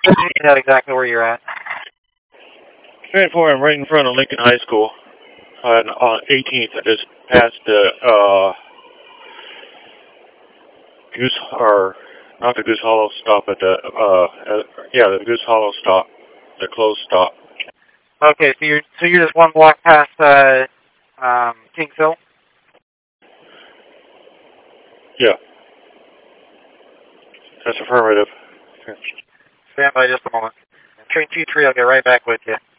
Not exactly where you're at. Straight for I'm right in front of Lincoln High School. On 18th, I just passed the Goose, or not the Goose Hollow stop, but the the Goose Hollow stop, the closed stop. Okay, so you're just one block past Kings Hill. Yeah, that's affirmative. Stand by just a moment. Train 23, I'll get right back with you.